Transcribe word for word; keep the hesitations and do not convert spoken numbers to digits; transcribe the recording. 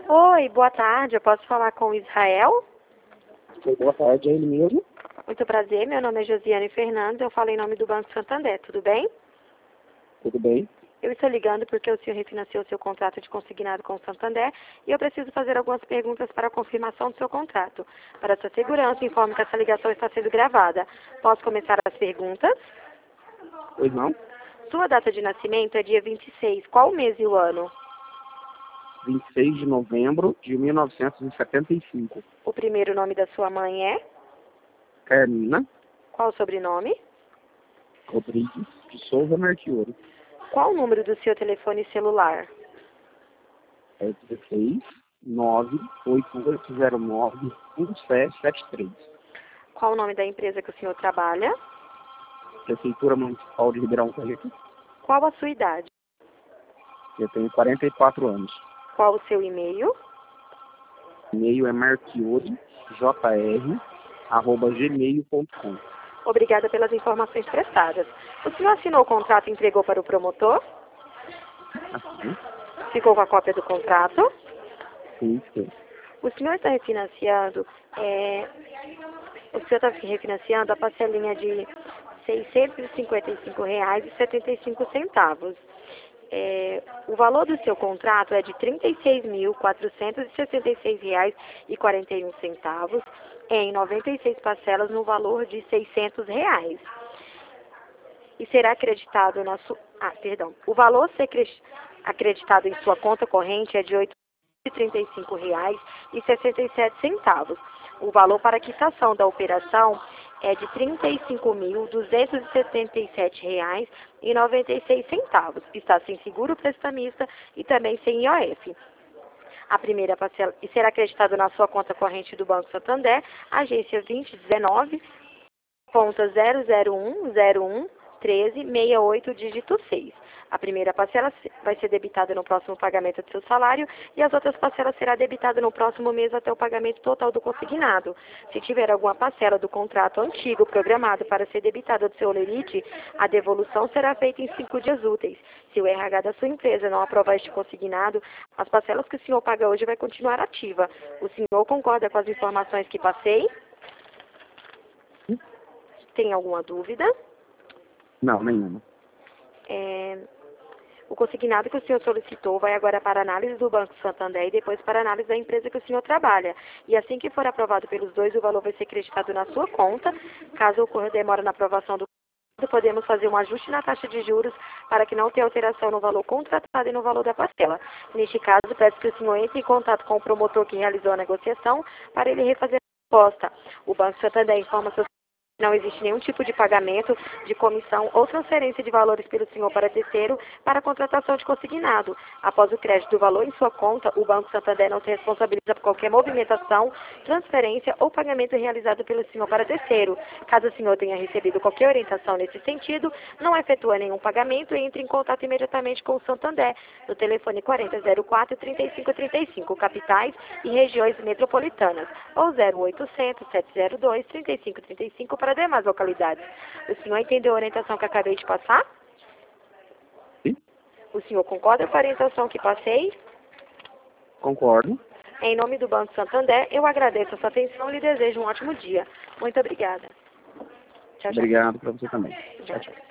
Oi, boa tarde. Eu posso falar com o Israel? Oi, boa tarde, é ele mesmo? Muito prazer, meu nome é Josiane Fernandes, eu falo em nome do Banco Santander, tudo bem? Tudo bem? Eu estou ligando porque o senhor refinanciou seu contrato de consignado com o Santander e eu preciso fazer algumas perguntas para a confirmação do seu contrato. Para sua segurança, informe que essa ligação está sendo gravada. Posso começar as perguntas? Pois não? Sua data de nascimento é dia vinte e seis. Qual o mês e o ano? vinte e seis de novembro de mil novecentos e setenta e cinco. O primeiro nome da sua mãe é? Carmina Qual o sobrenome? Rodrigues de Souza Marchiori. Qual o número do seu telefone celular? É dezesseis, nove, oito oito zero nove, um sete sete três. Qual o nome da empresa que o senhor trabalha? Prefeitura Municipal de Ribeirão Preto. Qual a sua idade? Eu tenho quarenta e quatro anos. Qual o seu e-mail? O e-mail é marchiori, jr, arroba gmail ponto com. Obrigada pelas informações prestadas. O senhor assinou o contrato e entregou para o promotor? Assim? Ficou com a cópia do contrato? Sim, sim. O senhor está refinanciando, é, o senhor está refinanciando a parcelinha de seiscentos e cinquenta e cinco reais e setenta e cinco centavos. É, o valor do seu contrato é de trinta e seis mil, quatrocentos e sessenta e seis reais e quarenta e um centavos em noventa e seis parcelas no valor de seiscentos reais. E será acreditado na sua... Ah, perdão. O valor ser acreditado em sua conta corrente é de oitocentos e trinta e cinco reais e sessenta e sete centavos. O valor para quitação da operação é de trinta e cinco mil, duzentos e setenta e sete reais e noventa e seis centavos. Está sem seguro prestamista e também sem I O F. A primeira parcela e será acreditado na sua conta corrente do Banco Santander, agência vinte dezenove ponto zero zero um zero um treze sessenta e oito, dígito seis. A primeira parcela vai ser debitada no próximo pagamento do seu salário e as outras parcelas será debitada no próximo mês até o pagamento total do consignado. Se tiver alguma parcela do contrato antigo programado para ser debitada do seu lerite, a devolução será feita em cinco dias úteis. Se o R H da sua empresa não aprovar este consignado, as parcelas que o senhor paga hoje vai continuar ativa. O senhor concorda com as informações que passei? Tem alguma dúvida? Não, nenhuma. É, o consignado que o senhor solicitou vai agora para análise do Banco Santander e depois para análise da empresa que o senhor trabalha. E assim que for aprovado pelos dois, o valor vai ser creditado na sua conta. Caso ocorra demora na aprovação do contrato, podemos fazer um ajuste na taxa de juros para que não tenha alteração no valor contratado e no valor da parcela. Neste caso, peço que o senhor entre em contato com o promotor que realizou a negociação para ele refazer a proposta. O Banco Santander informa seus não existe nenhum tipo de pagamento, de comissão ou transferência de valores pelo senhor para terceiro para a contratação de consignado. Após o crédito do valor em sua conta, o Banco Santander não se responsabiliza por qualquer movimentação, transferência ou pagamento realizado pelo senhor para terceiro. Caso o senhor tenha recebido qualquer orientação nesse sentido, não efetua nenhum pagamento e entre em contato imediatamente com o Santander, no telefone quarenta zero quatro, trinta e cinco trinta e cinco, capitais e regiões metropolitanas, ou zero oitocentos, sete zero dois, trinta e cinco trinta e cinco para demais localidades. O senhor entendeu a orientação que acabei de passar? Sim. O senhor concorda com a orientação que passei? Concordo. Em nome do Banco Santander, eu agradeço a sua atenção e lhe desejo um ótimo dia. Muito obrigada. Tchau, tchau. Obrigado para você também. Tchau, tchau.